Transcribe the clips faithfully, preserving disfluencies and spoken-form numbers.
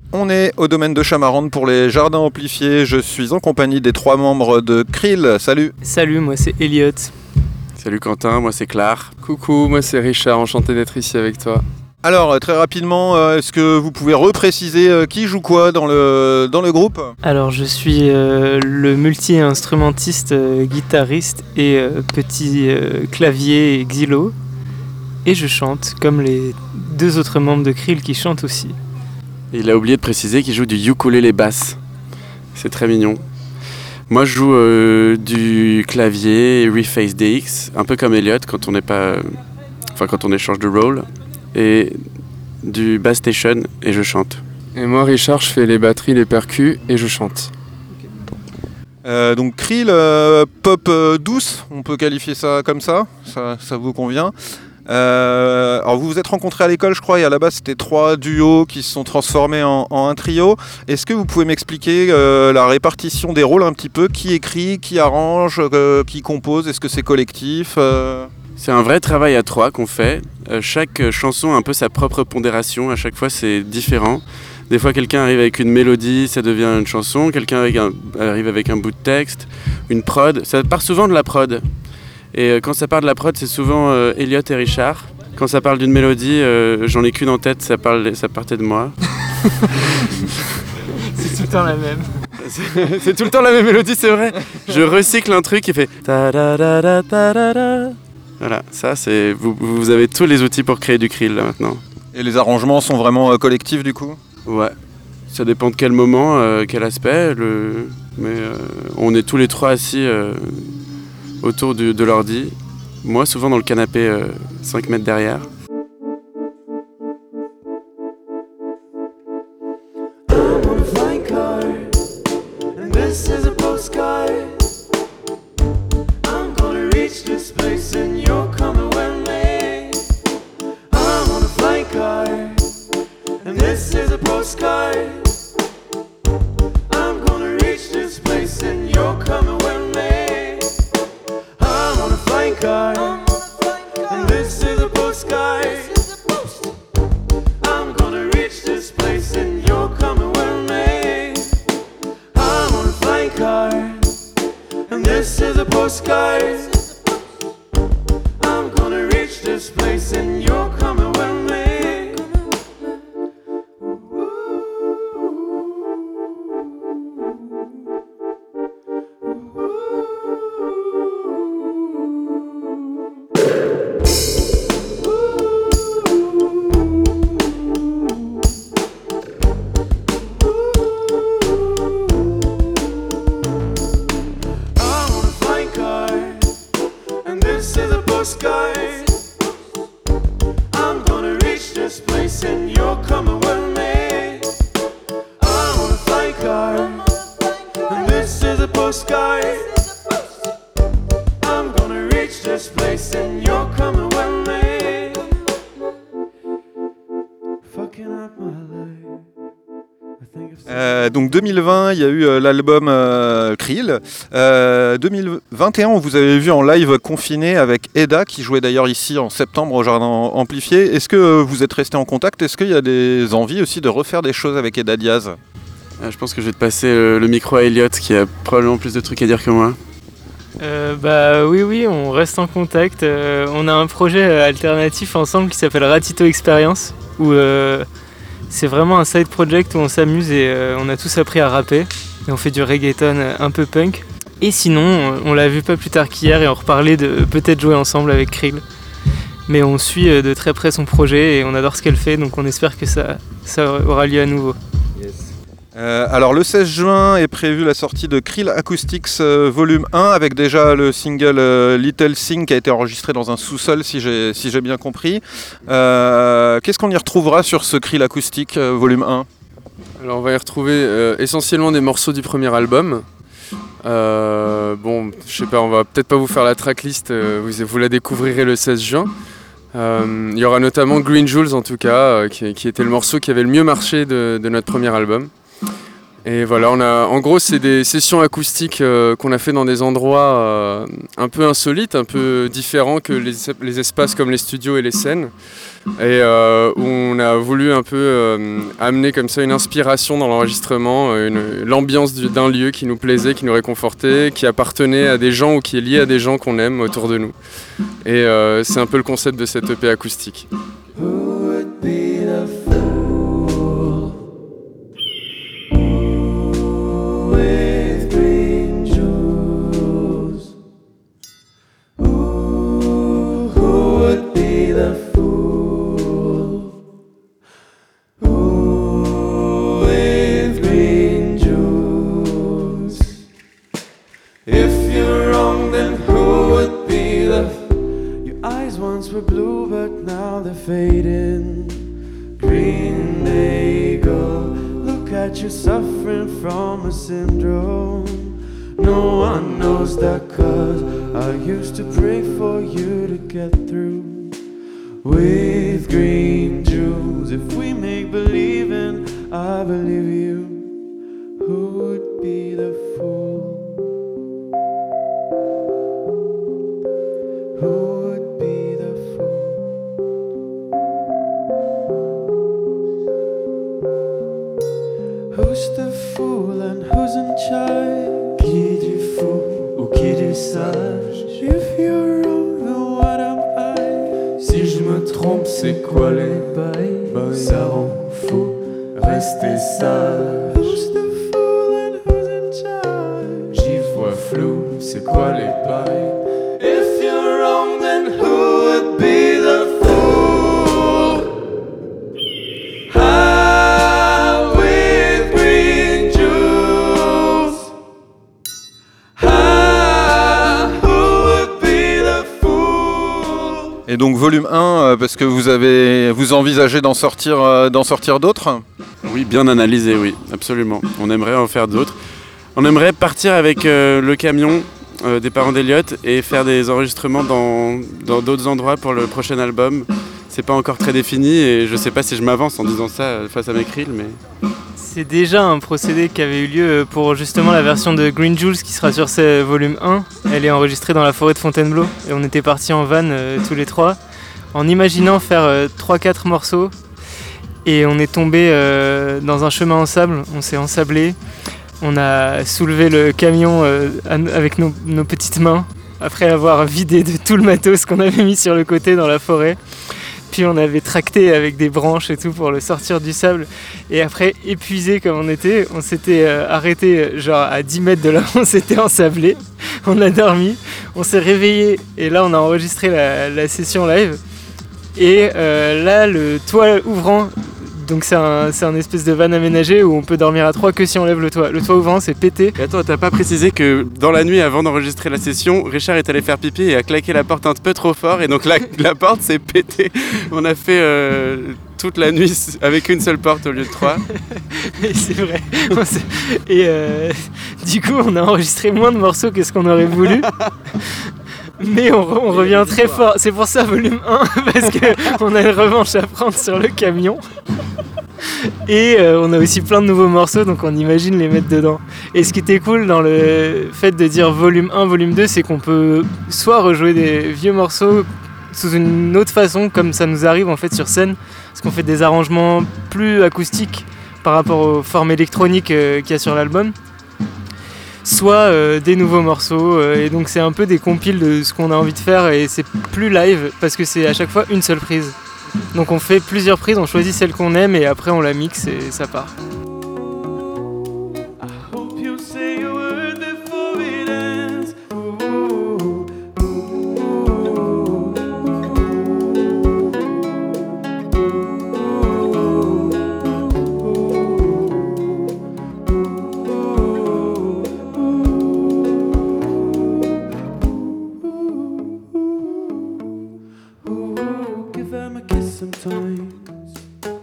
On est au domaine de Chamarande pour les jardins amplifiés. Je suis en compagnie des trois membres de Krill. Salut. Salut, moi c'est Elliot. Salut Quentin, moi c'est Claire. Coucou, moi c'est Richard, enchanté d'être ici avec toi. Alors, très rapidement, est-ce que vous pouvez repréciser qui joue quoi dans le, dans le groupe ? Alors, je suis euh, le multi-instrumentiste, euh, guitariste et euh, petit euh, clavier et xylo. Et je chante, comme les deux autres membres de Krill qui chantent aussi. Il a oublié de préciser qu'il joue du ukulélé basse. C'est très mignon. Moi, je joue euh, du clavier Reface D X, un peu comme Elliot quand on n'est pas, enfin quand on échange de rôle, et du bass station et je chante. Et moi, Richard, je fais les batteries, les percus et je chante. Euh, donc Krill, euh, pop euh, douce, on peut qualifier ça comme ça, ça, ça vous convient. Euh, alors vous vous êtes rencontrés à l'école, je crois, et à la base c'était trois duos qui se sont transformés en, en un trio. Est-ce que vous pouvez m'expliquer euh, la répartition des rôles un petit peu ? Qui écrit, qui arrange, euh, qui compose ? Est-ce que c'est collectif euh... C'est un vrai travail à trois qu'on fait. Euh, chaque chanson a un peu sa propre pondération, à chaque fois c'est différent. Des fois quelqu'un arrive avec une mélodie, ça devient une chanson, quelqu'un avec un, arrive avec un bout de texte, une prod, ça part souvent de la prod. Et quand ça part de la prod, c'est souvent euh, Elliot et Richard. Quand ça parle d'une mélodie, euh, j'en ai qu'une en tête, ça, parle, ça partait de moi. C'est tout le temps la même. C'est, c'est tout le temps la même mélodie, c'est vrai. Je recycle un truc qui fait ta da da da da da da. Voilà, ça c'est. Vous, vous avez tous les outils pour créer du Krill là maintenant. Et les arrangements sont vraiment euh, collectifs du coup ? Ouais. Ça dépend de quel moment, euh, quel aspect. Le... Mais euh, on est tous les trois assis. Euh... autour du, de l'ordi, moi souvent dans le canapé euh, cinq mètres derrière. Euh, donc deux mille vingt, il y a eu euh, l'album euh, Krill. Euh, deux mille vingt et un, on vous avez vu en live confiné avec Eda, qui jouait d'ailleurs ici en septembre au Jardin Amplifié. Est-ce que euh, vous êtes restés en contact ? Est-ce qu'il y a des envies aussi de refaire des choses avec Eda Diaz ? euh, Je pense que je vais te passer le, le micro à Elliot, qui a probablement plus de trucs à dire que moi. Euh, bah oui, oui, on reste en contact. Euh, on a un projet alternatif ensemble qui s'appelle Ratito Experience, où euh, c'est vraiment un side project où on s'amuse et euh, on a tous appris à rapper. Et on fait du reggaeton un peu punk. Et sinon, on l'a vu pas plus tard qu'hier et on reparlait de peut-être jouer ensemble avec Krill. Mais on suit de très près son projet et on adore ce qu'elle fait, donc on espère que ça, ça aura lieu à nouveau. Yes. Euh, alors le seize juin est prévue la sortie de Krill Acoustics euh, volume un avec déjà le single euh, Little Thing qui a été enregistré dans un sous-sol si j'ai, si j'ai bien compris. Euh, qu'est-ce qu'on y retrouvera sur ce Krill Acoustic euh, volume un ? Alors on va y retrouver euh, essentiellement des morceaux du premier album. Euh, bon, je sais pas, on va peut-être pas vous faire la tracklist, euh, vous, vous la découvrirez le seize juin. Euh, il y aura notamment Green Jules en tout cas, euh, qui, qui était le morceau qui avait le mieux marché de, de notre premier album. Et voilà, on a, en gros c'est des sessions acoustiques euh, qu'on a fait dans des endroits euh, un peu insolites, un peu différents que les, les espaces comme les studios et les scènes. et euh, où on a voulu un peu euh, amener comme ça une inspiration dans l'enregistrement, une, l'ambiance du, d'un lieu qui nous plaisait, qui nous réconfortait, qui appartenait à des gens ou qui est lié à des gens qu'on aime autour de nous. Et euh, c'est un peu le concept de cette E P acoustique. Were blue but now they're fading. Green they go. Look at you suffering from a syndrome. No one knows that, cause I used to pray for you to get through. With green jewels, if we make believing, I believe you. Who would be the fool? Who Who's the fool and who's in charge? Qui est du fou ou qui est du sage? If you're wrong, then what am I? Si je me trompe, c'est quoi les bails? Ça rend fou, restez sage. Who's the fool and who's in charge? J'y vois flou, c'est quoi les bails? If you're wrong, then who would be the fool? Et donc volume un, parce que vous avez vous envisagez d'en sortir, d'en sortir d'autres ? Oui, bien analysé, oui, absolument. On aimerait en faire d'autres. On aimerait partir avec euh, le camion euh, des parents d'Eliott et faire des enregistrements dans, dans d'autres endroits pour le prochain album. C'est pas encore très défini et je sais pas si je m'avance en disant ça face à mes Krill, mais... C'est déjà un procédé qui avait eu lieu pour justement la version de Green Jules qui sera sur ce volume un. Elle est enregistrée dans la forêt de Fontainebleau et on était partis en van euh, tous les trois en imaginant faire euh, trois quatre morceaux et on est tombé euh, dans un chemin en sable, on s'est ensablé, on a soulevé le camion euh, avec nos, nos petites mains après avoir vidé de tout le matos qu'on avait mis sur le côté dans la forêt. Puis on avait tracté avec des branches et tout pour le sortir du sable. Et après, épuisé comme on était, on s'était euh, arrêté genre à dix mètres de là où on s'était ensablé. On a dormi, on s'est réveillé et là on a enregistré la, la session live. Et euh, là, le toit ouvrant, donc c'est un, c'est un espèce de van aménagé où on peut dormir à trois que si on lève le toit. Le toit ouvrant, c'est pété. Et attends, t'as pas précisé que dans la nuit avant d'enregistrer la session, Richard est allé faire pipi et a claqué la porte un peu trop fort et donc la, la porte s'est pétée. On a fait euh, toute la nuit avec une seule porte au lieu de trois. Et c'est vrai. Et euh, du coup, on a enregistré moins de morceaux que ce qu'on aurait voulu. Mais on, on revient très fort. C'est pour ça volume un, parce qu'on a une revanche à prendre sur le camion. Et euh, on a aussi plein de nouveaux morceaux, donc on imagine les mettre dedans. Et ce qui était cool dans le fait de dire volume un, volume deux, c'est qu'on peut soit rejouer des vieux morceaux sous une autre façon, comme ça nous arrive en fait sur scène, parce qu'on fait des arrangements plus acoustiques par rapport aux formes électroniques euh, qu'il y a sur l'album. Soit euh, des nouveaux morceaux, euh, et donc c'est un peu des compiles de ce qu'on a envie de faire et c'est plus live parce que c'est à chaque fois une seule prise. Donc on fait plusieurs prises, on choisit celle qu'on aime et après on la mixe et ça part. Sometimes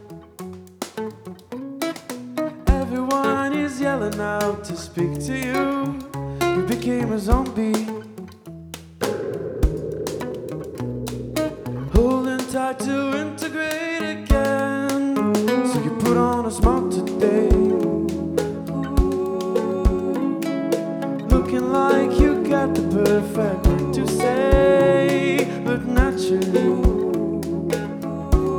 everyone is yelling out to speak to you. You became a zombie, holding tight to integrate again. So you put on a smile today, looking like you got the perfect thing to say, but naturally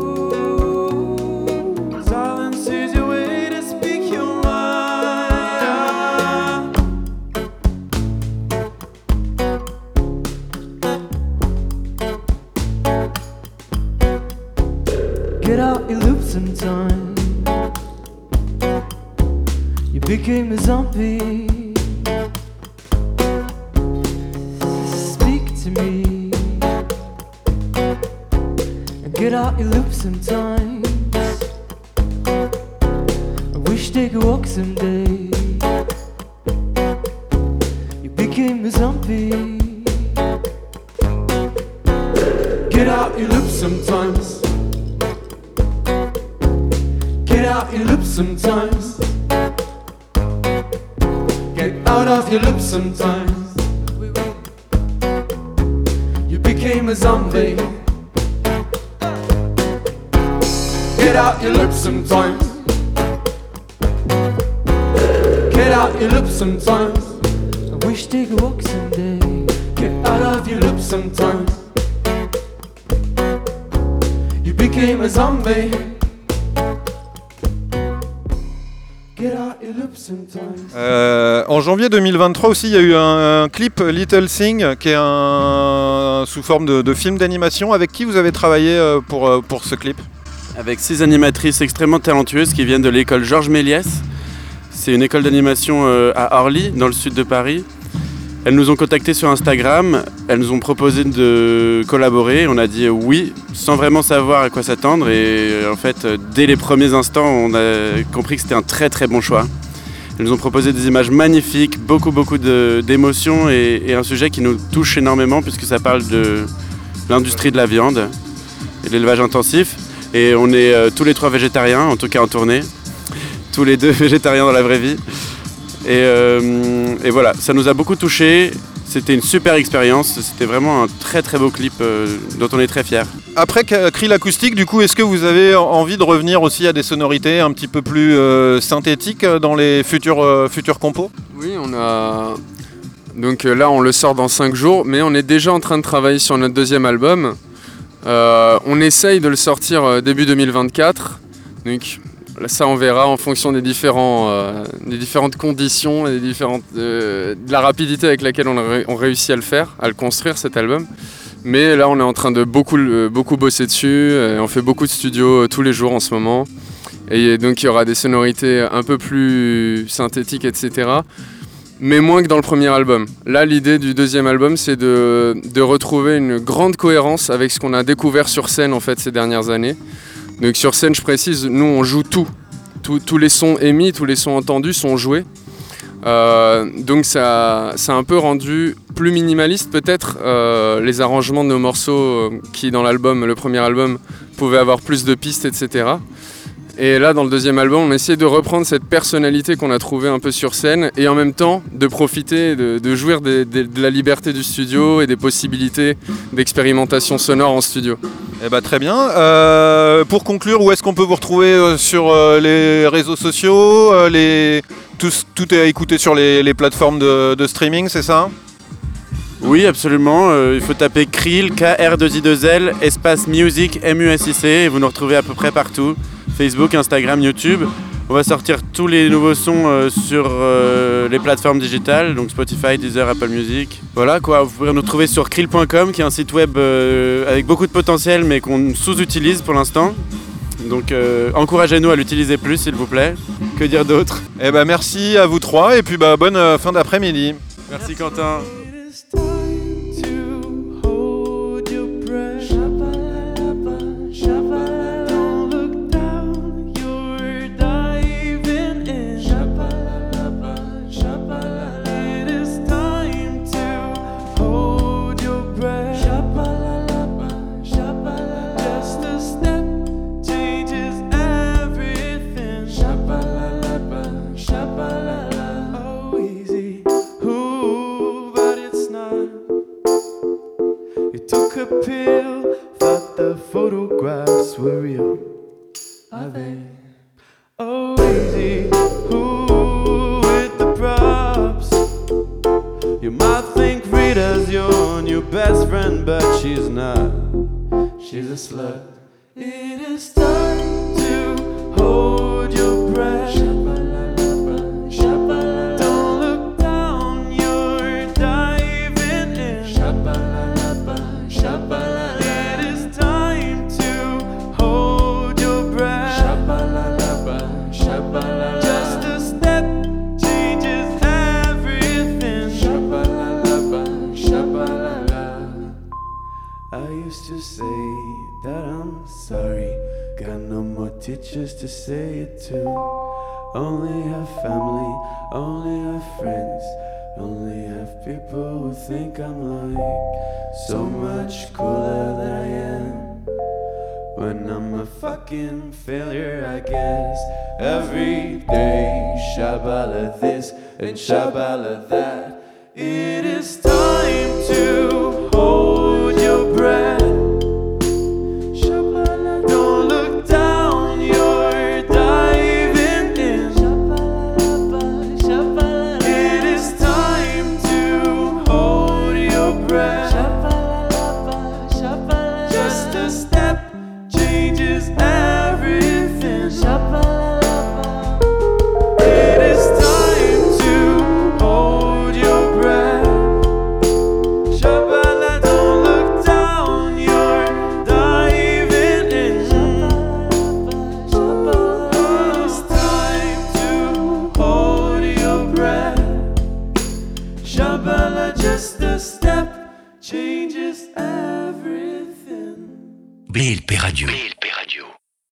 became a zombie. Speak to me and get out your loop sometimes. I wish they could walk someday. You became a zombie. Get out your loop sometimes. Get out your loop sometimes. Get out of your loop sometimes. You became a zombie. Get out your loop sometimes. Get out your loop sometimes. I wish they could walk someday. Get out of your loop sometimes. You became a zombie. Euh, en janvier deux mille vingt-trois aussi, il y a eu un, un clip Little Thing qui est un, sous forme de, de film d'animation. Avec qui vous avez travaillé pour, pour ce clip? Avec six animatrices extrêmement talentueuses qui viennent de l'école Georges Méliès. C'est une école d'animation à Orly, dans le sud de Paris. Elles nous ont contactés sur Instagram, elles nous ont proposé de collaborer. On a dit oui, sans vraiment savoir à quoi s'attendre. Et en fait, dès les premiers instants, on a compris que c'était un très très bon choix. Elles nous ont proposé des images magnifiques, beaucoup beaucoup de, d'émotions et, et un sujet qui nous touche énormément puisque ça parle de l'industrie de la viande et de l'élevage intensif. Et on est euh, tous les trois végétariens, en tout cas en tournée. Tous les deux végétariens dans la vraie vie. Et, euh, et voilà, ça nous a beaucoup touchés. C'était une super expérience. C'était vraiment un très très beau clip euh, dont on est très fiers. Après Krill Acoustique, du coup, est-ce que vous avez envie de revenir aussi à des sonorités un petit peu plus euh, synthétiques dans les futurs, euh, futurs compos? Oui, on a... Donc euh, là, on le sort dans cinq jours, mais on est déjà en train de travailler sur notre deuxième album. Euh, on essaye de le sortir euh, début deux mille vingt-quatre. Donc... Ça, on verra en fonction des, différents, euh, des différentes conditions et des différentes, euh, de la rapidité avec laquelle on, a, on réussit à le faire, à le construire cet album. Mais là, on est en train de beaucoup, beaucoup bosser dessus. Et on fait beaucoup de studios tous les jours en ce moment. Et donc, il y aura des sonorités un peu plus synthétiques, et cetera. Mais moins que dans le premier album. Là, l'idée du deuxième album, c'est de, de retrouver une grande cohérence avec ce qu'on a découvert sur scène en fait, ces dernières années. Donc sur scène, je précise, nous on joue tout. tout tous les sons émis, tous les sons entendus sont joués. Euh, donc ça, ça a un peu rendu plus minimaliste peut-être euh, les arrangements de nos morceaux qui dans l'album, le premier album, pouvaient avoir plus de pistes, et cetera. Et là, dans le deuxième album, on a essayé de reprendre cette personnalité qu'on a trouvée un peu sur scène et en même temps de profiter, de, de jouir de, de, de la liberté du studio et des possibilités d'expérimentation sonore en studio. Eh ben, très bien. Euh, pour conclure, où est-ce qu'on peut vous retrouver sur euh, les réseaux sociaux euh, les... tout, tout est à écouter sur les, les plateformes de, de streaming, c'est ça? Oui, absolument. Euh, il faut taper Krill, K R deux I deux L, espace music, M U S I C, et vous nous retrouvez à peu près partout. Facebook, Instagram, YouTube. On va sortir tous les nouveaux sons euh, sur euh, les plateformes digitales, donc Spotify, Deezer, Apple Music. Voilà quoi, vous pouvez nous trouver sur krill point com qui est un site web euh, avec beaucoup de potentiel mais qu'on sous-utilise pour l'instant. Donc euh, encouragez-nous à l'utiliser plus s'il vous plaît. Que dire d'autre? Eh ben merci à vous trois et puis bah, bonne euh, fin d'après-midi. Merci Quentin. Pill, thought the photographs were real. Are they? Oh, easy. Who with the props? You might think Rita's your new best friend, but she's not. She's a slut. It is time to hold your breath. Don't look down, you're diving in. It is time to hold your breath. Just a step sorry, got no more teachers to say it to. Only have family, only have friends, only have people who think I'm like so much cooler than I am. When I'm a fucking failure, I guess. Every day, Shabala this and Shabala that. It is time to hold your breath. Shabala, don't look down, you're diving in. Shabala, Shabala, it is time to hold your breath. Shabala, Shabala, just a step changes everything. Shabba-la-la-ba. It is time to hold your breath. Shabba-la, don't look down, you're diving in. Shabba-la-la-ba. Shabba-la. It is time to hold your breath. Shabba-la, just a step changes everything. B L P Radio.